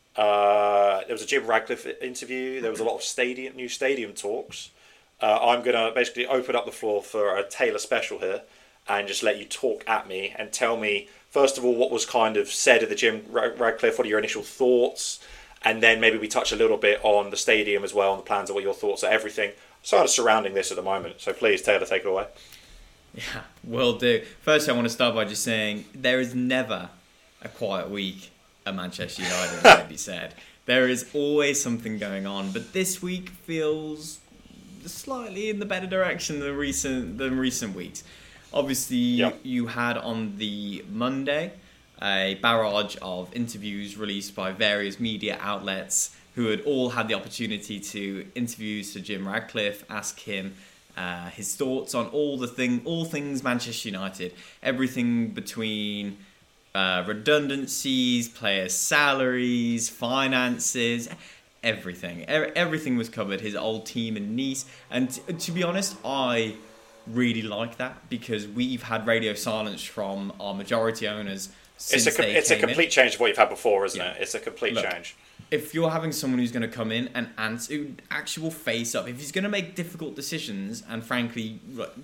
Uh, there was a Jim Radcliffe interview. There was a lot of stadium new stadium talks. Uh, I'm going to basically open up the floor for a Taylor special here and just let you talk at me and tell me, first of all, what was kind of said at the Jim Radcliffe. What are your initial thoughts? And then maybe we touch a little bit on the stadium as well, and the plans, and what your thoughts are, everything sort of surrounding this at the moment. So please, Taylor, take it away. Yeah, will do. First, I want to start by just saying there is never a quiet week at Manchester United, like you said. There is always something going on, but this week feels slightly in the better direction than recent than recent weeks. Obviously, yeah. you had on the Monday a barrage of interviews released by various media outlets who had all had the opportunity to interview Sir Jim Radcliffe, ask him uh, his thoughts on all the thing, all things Manchester United, everything between uh, redundancies, players' salaries, finances, everything. E- everything was covered. His old team in Nice, and t- to be honest, I really like that because we've had radio silence from our majority owners. Since it's a they it's a came complete in. change of what you've had before, isn't Yeah. it? It's a complete Look, change. If you're having someone who's going to come in and answer, actual face up, if he's going to make difficult decisions and frankly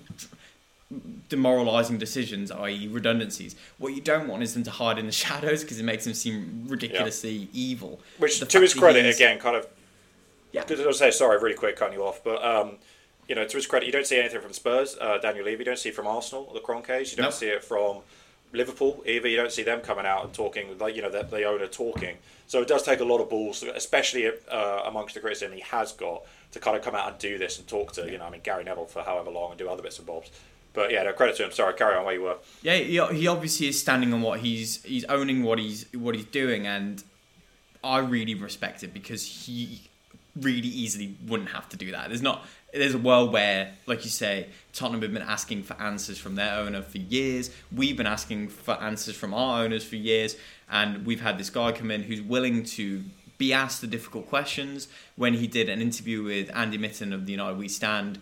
demoralising decisions, that is redundancies, what you don't want is them to hide in the shadows because it makes them seem ridiculously yeah. evil. Which, the to his credit, he's... again, kind of. Yeah. Because I was say sorry, really quick, cutting you off, but um, you know, to his credit, you don't see anything from Spurs, uh, Daniel Levy. You don't see it from Arsenal, the Kroenkes. You don't nope. see it from Liverpool either. You don't see them coming out and talking, like, you know, the, the owner talking. So it does take a lot of balls, especially uh, amongst the criticism he has got, to kind of come out and do this and talk to, you know, I mean, Gary Neville for however long and do other bits and bobs. But yeah, no credit to him. Sorry, carry on where you were. Yeah, he, he obviously is standing on what he's he's owning what he's what he's doing, and I really respect it because he really easily wouldn't have to do that. There's not there's a world where, like you say, Tottenham have been asking for answers from their owner for years. We've been asking for answers from our owners for years, and we've had this guy come in who's willing to be asked the difficult questions. When he did an interview with Andy Mitten of the United We Stand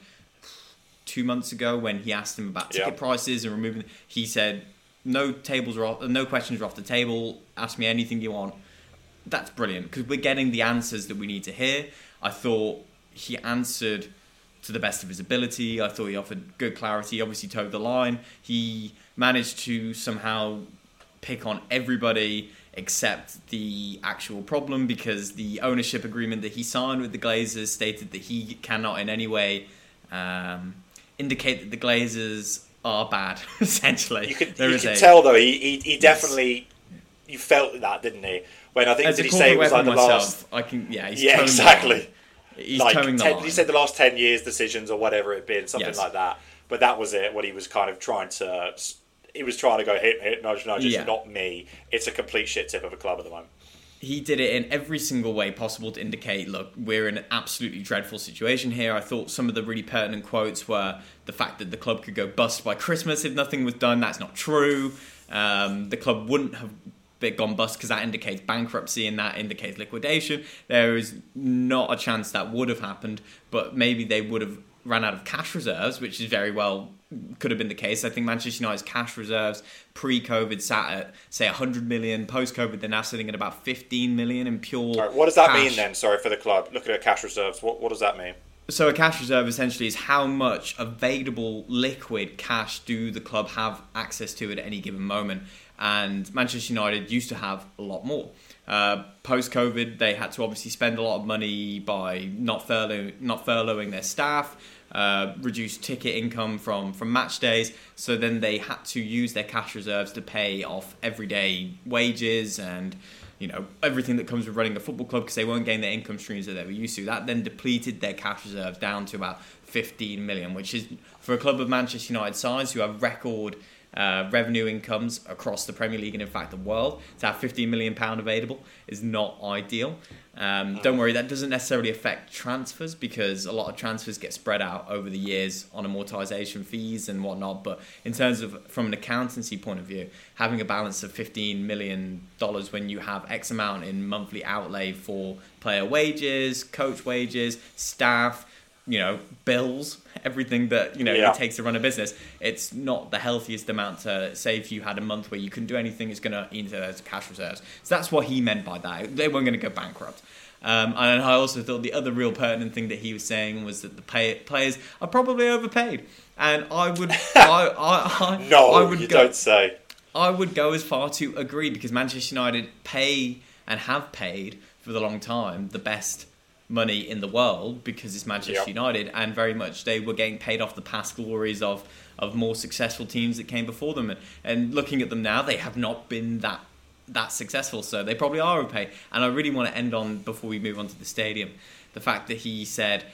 two months ago, when he asked him about ticket yeah. prices and removing, he said, "No tables are off, no questions are off the table. Ask me anything you want." That's brilliant because we're getting the answers that we need to hear. I thought he answered to the best of his ability. I thought he offered good clarity. Obviously, towed the line. He managed to somehow pick on everybody except the actual problem, because the ownership agreement that he signed with the Glazers stated that he cannot in any way um, indicate that the Glazers are bad. Essentially, you could, there you is could a, tell though. He he, he definitely you felt that, didn't he? When I think as did a he say it was like the myself, last? I can yeah he's Yeah, towing exactly. The line. He's like towing the ten, line. he said the last ten years decisions or whatever it had been, something Yes. like that. But that was it. What he was kind of trying to. He was trying to go hit, hit, nudge, nudge. It's Yeah. not me. It's a complete shit tip of a club at the moment. He did it in every single way possible to indicate, look, we're in an absolutely dreadful situation here. I thought some of the really pertinent quotes were the fact that the club could go bust by Christmas if nothing was done. That's not true. Um, the club wouldn't have gone bust because that indicates bankruptcy and that indicates liquidation. There is not a chance that would have happened, but maybe they would have ran out of cash reserves, which is very well could have been the case. I think Manchester United's cash reserves pre-COVID sat at, say, one hundred million. Post-COVID, they're now sitting at about fifteen million in pure All right, what does that cash. mean then? Sorry for the club. Looking at cash reserves, what what does that mean? So a cash reserve essentially is how much available liquid cash do the club have access to at any given moment. And Manchester United used to have a lot more. Uh, Post-COVID, they had to obviously spend a lot of money by not furlough, not furloughing their staff, uh, reduce ticket income from, from match days. So then they had to use their cash reserves to pay off everyday wages and, you know, everything that comes with running a football club, because they weren't getting the income streams that they were used to. That then depleted their cash reserves down to about fifteen million, which is, for a club of Manchester United size, who have record uh, revenue incomes across the Premier League and in fact the world, to have fifteen million pounds available is not ideal. Um, don't worry, that doesn't necessarily affect transfers, because a lot of transfers get spread out over the years on amortization fees and whatnot. But in terms of, from an accountancy point of view, having a balance of fifteen million dollars when you have X amount in monthly outlay for player wages, coach wages, staff, you know, bills, everything that, you know, yeah. it takes to run a business, it's not the healthiest amount to say. If you had a month where you couldn't do anything, it's going to eat into those cash reserves. So that's what he meant by that. They weren't going to go bankrupt. Um, and I also thought the other real pertinent thing that he was saying was that the pay- players are probably overpaid. And I would... I, I, I, no, I would you go, don't say. I would go as far to agree, because Manchester United pay and have paid for the long time the best money in the world, because it's Manchester yep. United, and very much they were getting paid off the past glories of, of more successful teams that came before them. And, and looking at them now, they have not been that that successful, so they probably are overpaid. And I really want to end on, before we move on to the stadium, the fact that he said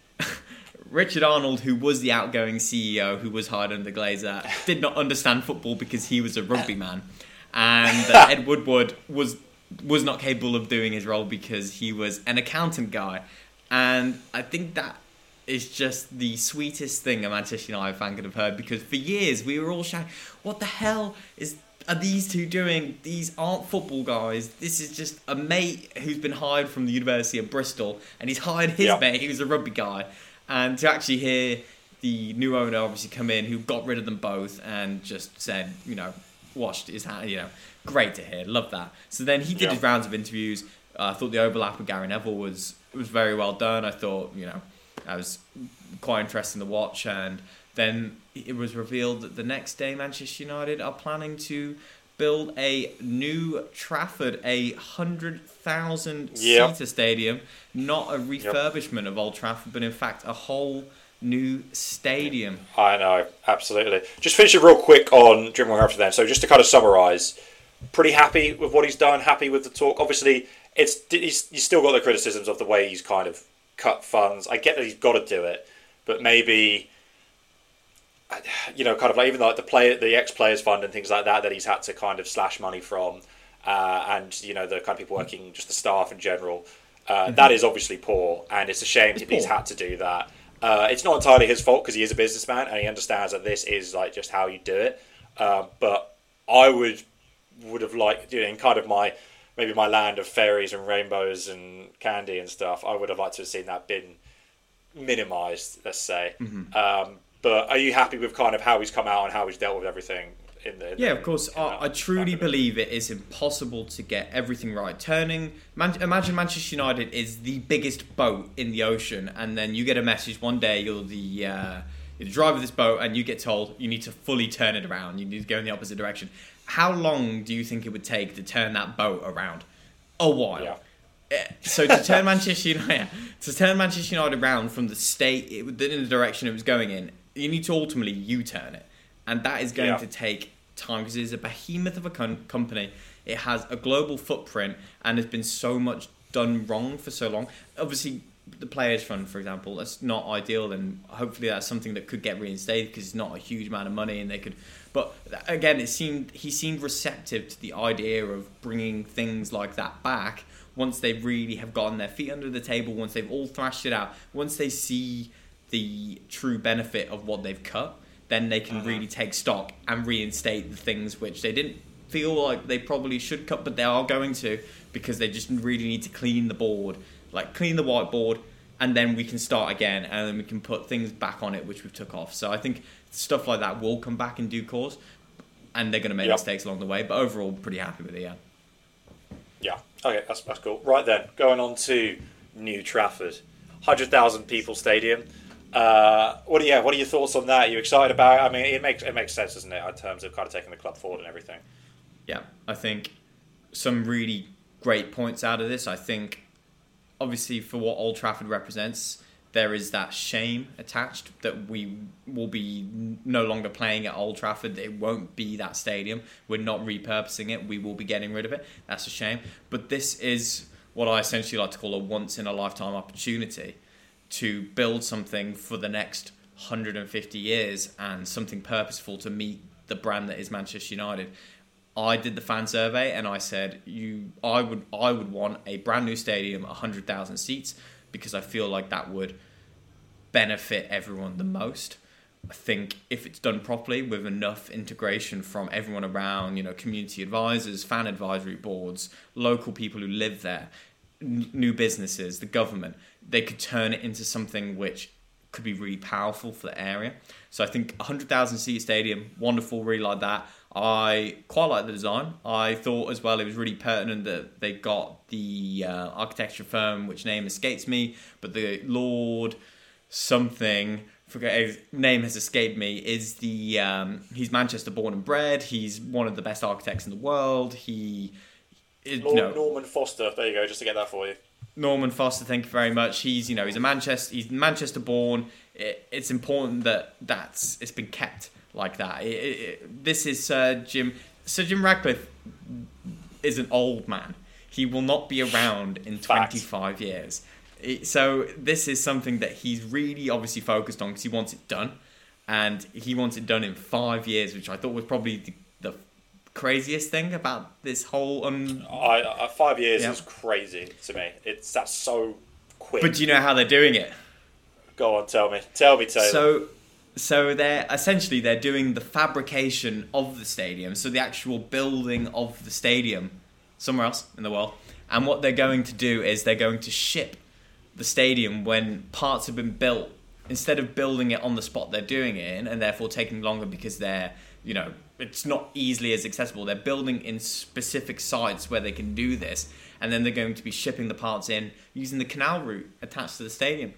Richard Arnold, who was the outgoing C E O who was hired under Glazer, did not understand football because he was a rugby man, and that Ed Woodward was was not capable of doing his role because he was an accountant guy. And I think that is just the sweetest thing a Manchester United fan could have heard, because for years we were all shouting, what the hell is are these two doing? These aren't football guys. This is just a mate who's been hired from the University of Bristol, and he's hired his yep. mate who's a rugby guy. And to actually hear the new owner obviously come in, who got rid of them both and just said, you know, washed his hand, you know, great to hear, love that. So then he did yeah. his rounds of interviews. Uh, I thought the overlap with Gary Neville was was very well done. I thought, you know, that was quite interesting to watch. And then it was revealed that the next day Manchester United are planning to build a new Trafford, a one hundred thousand yep. seater stadium, not a refurbishment yep. of Old Trafford, but in fact a whole new stadium. I know, absolutely. Just finish it real quick on Jim Moore after then. So just to kind of summarise, pretty happy with what he's done, happy with the talk. Obviously, it's he's, he's still got the criticisms of the way he's kind of cut funds. I get that he's got to do it, but maybe you know, kind of like even like the play, the ex-players fund and things like that that he's had to kind of slash money from, uh, and you know the kind of people working, just the staff in general. Uh, mm-hmm. That is obviously poor, and it's a shame it's he's poor. had to do that. Uh, it's not entirely his fault because he is a businessman and he understands that this is like just how you do it. Uh, but I would would have liked, you know, in kind of my maybe my land of fairies and rainbows and candy and stuff, I would have liked to have seen that been minimised, let's say. Mm-hmm. Um, but are you happy with kind of how he's come out and how he's dealt with everything? In the, in yeah, the, of course. I, I truly believe it is impossible to get everything right. Turning, man, imagine Manchester United is the biggest boat in the ocean, and then you get a message one day you're the uh, you're the driver of this boat, and you get told you need to fully turn it around. You need to go in the opposite direction. How long do you think it would take to turn that boat around? A while. Yeah. So to turn Manchester United, to turn Manchester United around from the state it, in the direction it was going in, you need to ultimately U-turn it. And that is going yeah. to take time because it is a behemoth of a com- company. It has a global footprint and has been so much done wrong for so long. Obviously, the Players Fund, for example, that's not ideal, and hopefully that's something that could get reinstated because it's not a huge amount of money, and they could. But again, it seemed he seemed receptive to the idea of bringing things like that back once they really have gotten their feet under the table, once they've all thrashed it out, once they see the true benefit of what they've cut. Then they can uh-huh. really take stock and reinstate the things which they didn't feel like they probably should cut, but they are going to because they just really need to clean the board, like clean the whiteboard, and then we can start again, and then we can put things back on it which we've took off. So I think stuff like that will come back in due course, and they're going to make yep. mistakes along the way, but overall, pretty happy with it, yeah. Yeah, okay, that's, that's cool. Right then, going on to New Trafford. one hundred thousand people stadium. Uh, what are yeah? What are your thoughts on that? Are you excited about it? I mean, it makes it makes sense, doesn't it, in terms of kind of taking the club forward and everything? Yeah, I think some really great points out of this. I think, obviously, for what Old Trafford represents, there is that shame attached that we will be no longer playing at Old Trafford. It won't be that stadium. We're not repurposing it. We will be getting rid of it. That's a shame. But this is what I essentially like to call a once-in-a-lifetime opportunity to build something for the next one hundred fifty years and something purposeful to meet the brand that is Manchester United. I did the fan survey and I said you, I would, I would want a brand new stadium, one hundred thousand seats, because I feel like that would benefit everyone the most. I think if it's done properly with enough integration from everyone around, you know, community advisors, fan advisory boards, local people who live there, n- new businesses, the government, they could turn it into something which could be really powerful for the area. So I think one hundred thousand seat stadium, wonderful, really like that. I quite like the design. I thought as well it was really pertinent that they got the uh, architecture firm, which name escapes me, but the Lord something, forget his name has escaped me, is the um, he's Manchester born and bred. He's one of the best architects in the world. He is, Lord, you know, Norman Foster. There you go, just to get that for you. Norman Foster, thank you very much. He's, you know, he's a Manchester, he's Manchester born. It, it's important that that's it's been kept like that. It, it, this is Sir Jim. Sir Jim Ratcliffe is an old man. He will not be around in twenty-five years. It, so this is something that he's really obviously focused on because he wants it done, and he wants it done in five years, which I thought was probably the, the craziest thing about this whole. Um, I, I, five years yeah. is crazy to me. It's that's so quick. But do you know how they're doing it? Go on, tell me. Tell me, Taylor. So, so they're essentially they're doing the fabrication of the stadium, so the actual building of the stadium somewhere else in the world. And what they're going to do is they're going to ship the stadium when parts have been built, instead of building it on the spot they're doing it in, and therefore taking longer because they're, you know, it's not easily as accessible. They're building in specific sites where they can do this, and then they're going to be shipping the parts in using the canal route attached to the stadium.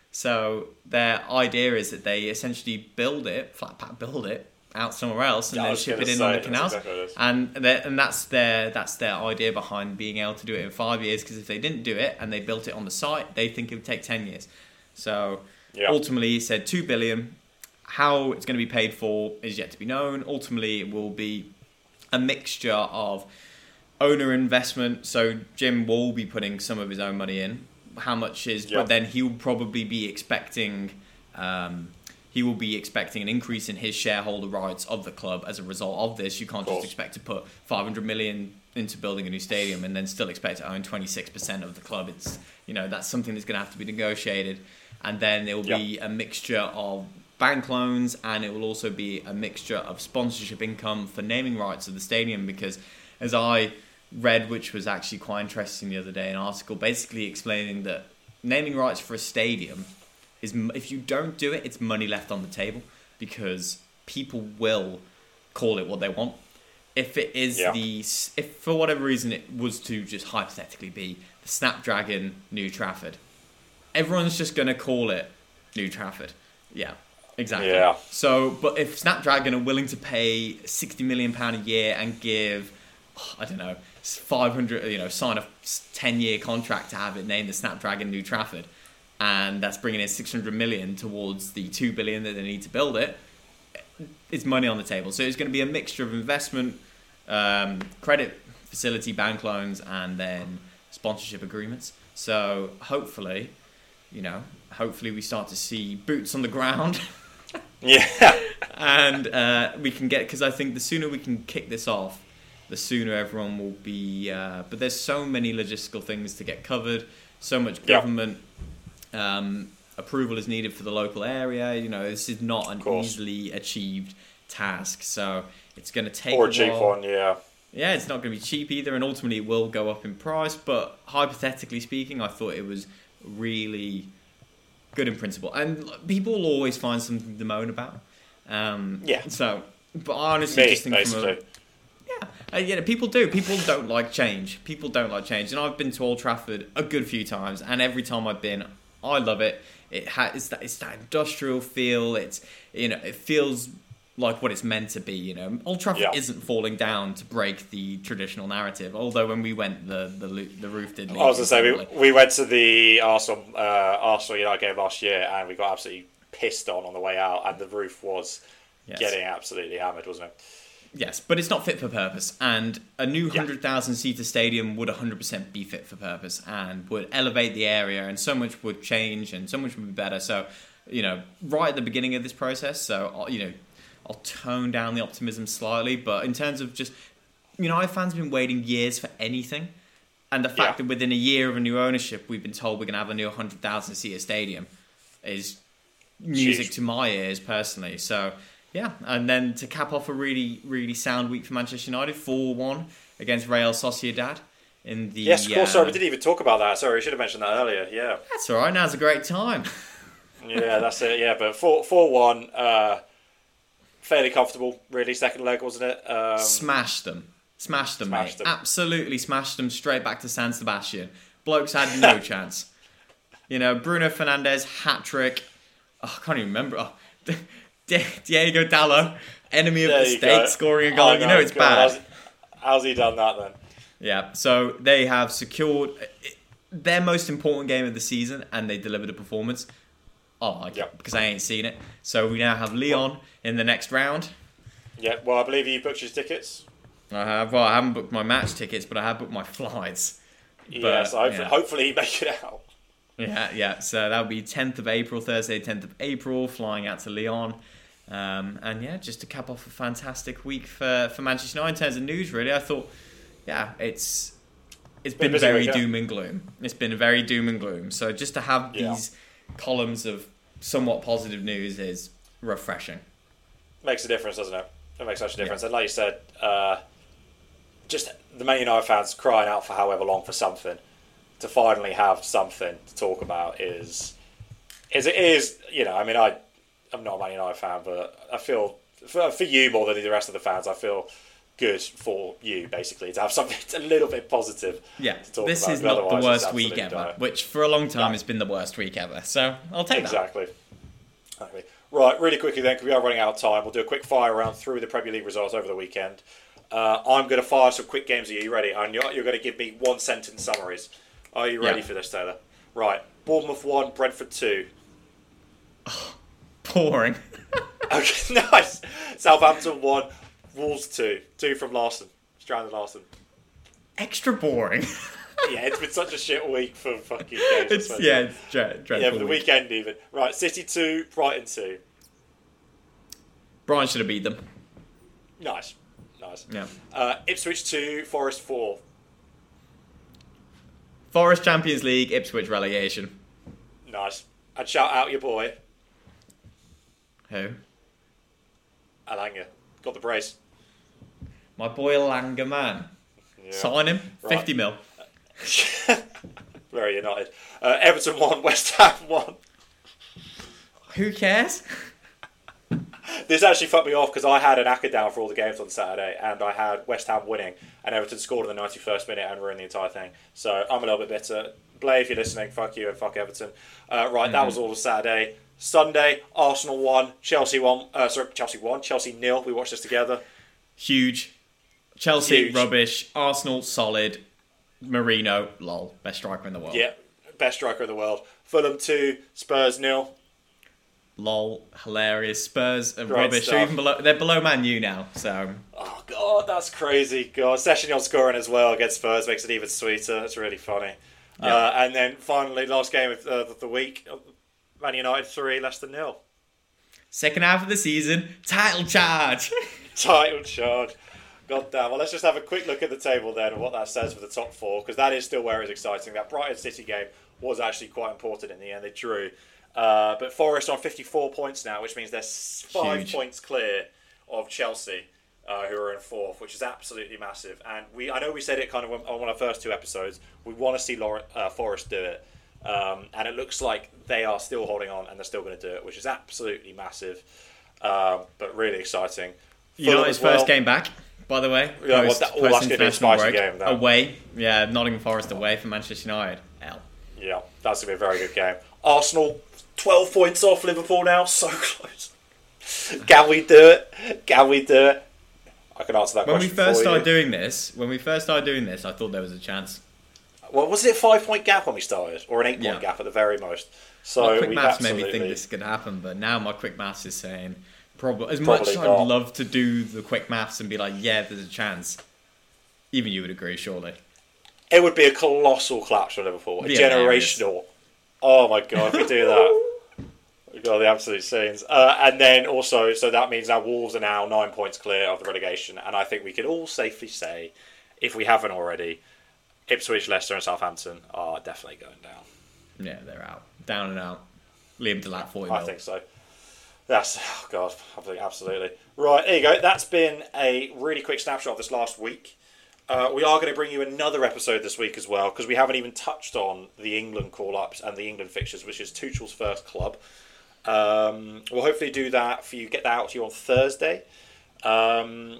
So their idea is that they essentially build it, flat pack build it out somewhere else, and yeah, then ship it in on the canals. Exactly and and that's their that's their idea behind being able to do it in five years. Because if they didn't do it and they built it on the site, they think it would take ten years. So yeah. Ultimately, he said two billion. How it's going to be paid for is yet to be known. Ultimately, it will be a mixture of owner investment. So Jim will be putting some of his own money in. How much is? Yeah. But then he'll probably be expecting. Um, he will be expecting an increase in his shareholder rights of the club as a result of this. You can't just expect to put five hundred million into building a new stadium and then still expect to own twenty-six percent of the club. It's, you know, that's something that's going to have to be negotiated. And then there will yep. be a mixture of bank loans, and it will also be a mixture of sponsorship income for naming rights of the stadium, because as I read, which was actually quite interesting the other day, an article basically explaining that naming rights for a stadium is, if you don't do it, it's money left on the table, because people will call it what they want. If it is yeah. the, if for whatever reason it was to just hypothetically be the Snapdragon New Trafford, everyone's just going to call it New Trafford. Yeah, exactly. Yeah. So, but if Snapdragon are willing to pay sixty million pounds a year and give, oh, I don't know, five hundred, you know, sign a ten-year contract to have it named the Snapdragon New Trafford, and that's bringing in six hundred million towards the two billion that they need to build it, it's money on the table. So it's going to be a mixture of investment, um, credit facility, bank loans, and then sponsorship agreements. So hopefully, you know, hopefully we start to see boots on the ground. yeah. And uh, we can get, because I think the sooner we can kick this off, the sooner everyone will be... Uh, but there's so many logistical things to get covered, so much government yeah. um, approval is needed for the local area. You know, this is not an easily achieved task, so it's going to take or a a cheap while. one, yeah. Yeah, it's not going to be cheap either, and ultimately it will go up in price, but hypothetically speaking, I thought it was really good in principle. And people will always find something to moan about. Um, yeah. So, but I honestly Me, just think basically. from a... Yeah, uh, yeah, people do. People don't like change. People don't like change. And I've been to Old Trafford a good few times, and every time I've been, I love it. It has it's that, it's that industrial feel. It's, you know, it feels like what it's meant to be. You know, Old Trafford yeah. isn't falling down to break the traditional narrative. Although when we went, the the, the roof did. I was gonna say we, we went to the Arsenal uh, Arsenal United game last year, and we got absolutely pissed on on the way out, and the roof was yes. getting absolutely hammered, wasn't it? Yes, but it's not fit for purpose, and a new yeah. one hundred thousand seater stadium would one hundred percent be fit for purpose and would elevate the area, and so much would change and so much would be better. So, you know, right at the beginning of this process, so, you know, I'll tone down the optimism slightly, but in terms of just, you know, our fans have been waiting years for anything, and the fact yeah. that within a year of a new ownership, we've been told we're going to have a new one hundred thousand seater stadium is music Jeez. to my ears, personally. So... yeah, and then to cap off a really, really sound week for Manchester United, four one against Real Sociedad in the... Yes, of course, uh, sorry, we didn't even talk about that. Sorry, I should have mentioned that earlier, yeah. That's all right, now's a great time. yeah, that's it, yeah, but four one, uh, fairly comfortable, really, second leg, wasn't it? Um, smashed them. Smashed them, smashed mate. them. Absolutely smashed them straight back to San Sebastian. Blokes had no chance. You know, Bruno Fernandes, hat-trick. Oh, I can't even remember. Oh, Diego Dallo, enemy of there the state, go. scoring a goal. know, you know it's God, bad. How's, how's he done that then? Yeah, so they have secured their most important game of the season, and they delivered a performance. I like yep. it because I ain't seen it. So we now have Lyon in the next round. Yeah, well, I believe you booked your tickets. I have. Well, I haven't booked my match tickets, but I have booked my flights. Yes, but, yeah, so hopefully, yeah. hopefully you make it out. Yeah, yeah. So that'll be tenth of April, Thursday, tenth of April, flying out to Lyon. Um, and yeah, just to cap off a fantastic week for, for Manchester United in terms of news, really. I thought, yeah, it's it's been, been very week, yeah. doom and gloom. It's been a very doom and gloom. So just to have yeah. these columns of somewhat positive news is refreshing. Makes a difference, doesn't it? It makes such a difference. Yeah. And like you said, uh, just the Man United fans crying out for however long for something, to finally have something to talk about is, is it is, you know, I mean, I, I'm not a Man United fan, but I feel, for, for you more than the rest of the fans, I feel good for you, basically, to have something a little bit positive yeah, to talk this about. is not the worst week absolutely ever, dire. which for a long time No. has been the worst week ever. So I'll take exactly. that. Exactly. Right, really quickly then, because we are running out of time, we'll do a quick fire round through the Premier League results over the weekend. Uh, I'm going to fire some quick games at you. Ready? And you're, you're going to give me one sentence summaries. Are you ready Yeah. for this, Taylor? Right. Bournemouth one, Brentford two. Boring. Okay, nice. Southampton one, Wolves two. Two from Larson. Stranded Larson. Extra boring. Yeah, it's been such a shit week for fucking games. it's, yeah, it's dre- dreadful. Yeah, for the week. weekend even. Right, City two, Brighton two. Brighton should have beat them. Nice. Nice. Yeah. Uh, Ipswich two, Forest four. Forest Champions League, Ipswich relegation. Nice. And shout out your boy, Who? Alanga. Got the brace. My boy Langer, man. Yeah. Sign him. Right. fifty mil. Very United. Uh, Everton won, West Ham won. Who cares? This actually fucked me off because I had an Aka down for all the games on Saturday and I had West Ham winning and Everton scored in the ninety-first minute and ruined the entire thing. So I'm a little bit bitter. Blay, if you're listening, fuck you and fuck Everton. Uh, right, mm-hmm. That was all of Saturday. Sunday, Arsenal won, Chelsea won. Uh, sorry, Chelsea won. Chelsea nil. We watched this together. Huge. Chelsea, Huge. Rubbish. Arsenal, solid. Marino, lol. Best striker in the world. Yeah, best striker in the world. Fulham two, Spurs nil. Lol, hilarious. Spurs are Great rubbish. They're, even below, they're below Man U now, so... Oh, God, that's crazy. God, Sessignon scoring as well against Spurs makes it even sweeter. It's really funny. Yeah. Uh, and then finally, last game of uh, the week, Man United three, Leicester nil. Second half of the season, title charge. Title charge. God damn. Well, let's just have a quick look at the table then and what that says for the top four, because that is still where it's exciting. That Brighton City game was actually quite important in the end. They drew. Uh, but Forest on fifty-four points now, which means they're five Huge. points clear of Chelsea, uh, who are in fourth, which is absolutely massive. And we, I know we said it kind of on one of our first two episodes. We want to see Laurent, uh, Forest do it, um, and it looks like they are still holding on and they're still going to do it, which is absolutely massive, um, but really exciting. United's well. first game back, by the way. Yeah, post, well, that, all that's going to be a spicy game. That. Away, yeah, Nottingham Forest away for Manchester United. L. Yeah, that's going to be a very good game. Arsenal, twelve points off Liverpool now, so close. Can we do it? Can we do it? I can answer that when question. When we first for started you. doing this, when we first started doing this, I thought there was a chance. Well, was it a five point gap when we started, or an eight point yeah. gap at the very most? So my quick we maths absolutely... made me think this could happen, but now my quick maths is saying probably as Probably much as not. I'd love to do the quick maths and be like, yeah, there's a chance. Even you would agree, surely. It would be a colossal collapse for Liverpool, a Yeah, generational. Oh my god, if we do that. We've got the absolute scenes. Uh, and then also, so that means now Wolves are now nine points clear of the relegation. And I think we can all safely say, if we haven't already, Ipswich, Leicester and Southampton are definitely going down. Yeah, they're out. Down and out. Liam Delap, forty I mil. think so. That's, oh god, I think absolutely. Right, there you go. That's been a really quick snapshot of this last week. Uh, we are going to bring you another episode this week as well, because we haven't even touched on the England call-ups and the England fixtures, which is Tuchel's first club. Um, we'll hopefully do that for you, get that out to you on Thursday. Um,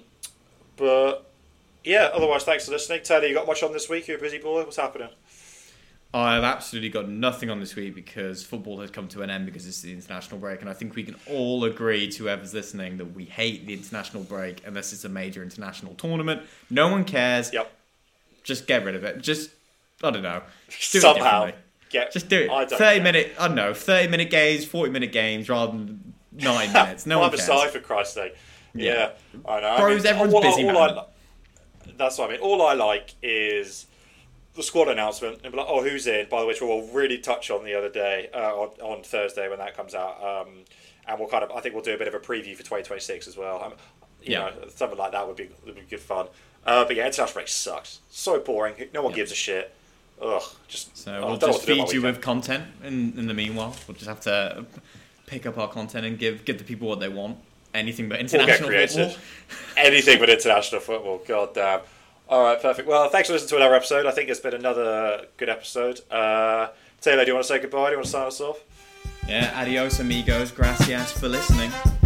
but yeah, otherwise, thanks for listening. Taylor, you got much on this week? You're a busy boy. What's happening? I've absolutely got nothing on this week because football has come to an end because it's the international break, and I think we can all agree to whoever's listening that we hate the international break unless it's a major international tournament. No one cares. Yep. Just get rid of it. Just, I don't know. Just do Somehow. it differently. Get, Just do it. I don't thirty care. minute, I don't know, thirty minute games, forty minute games rather than nine minutes. No one Five cares. aside, for Christ's sake. Yeah, Yeah. I know. Bros, I mean, everyone's all, busy, all man. I, li- that's what I mean. All I like is the squad announcement and be like, oh, who's in? By the way, which we'll really touch on the other day, uh, on, on Thursday when that comes out. Um, and we'll kind of, I think we'll do a bit of a preview for twenty twenty-six as well. Um, you Yeah. know, something like that would be would be good fun. Uh, but yeah, international break sucks. So boring. No one Yeah. gives a shit. Ugh, just. So oh, I we'll don't know what just to do on my feed you weekend. with content in, in the meanwhile. We'll just have to pick up our content and give give the people what they want. Anything but We'll get international creative. football. Anything but international football. God damn. All right, perfect. Well, thanks for listening to another episode. I think it's been another good episode. Uh, Taylor, do you want to say goodbye? Do you want to sign us off? Yeah, adios amigos. Gracias for listening.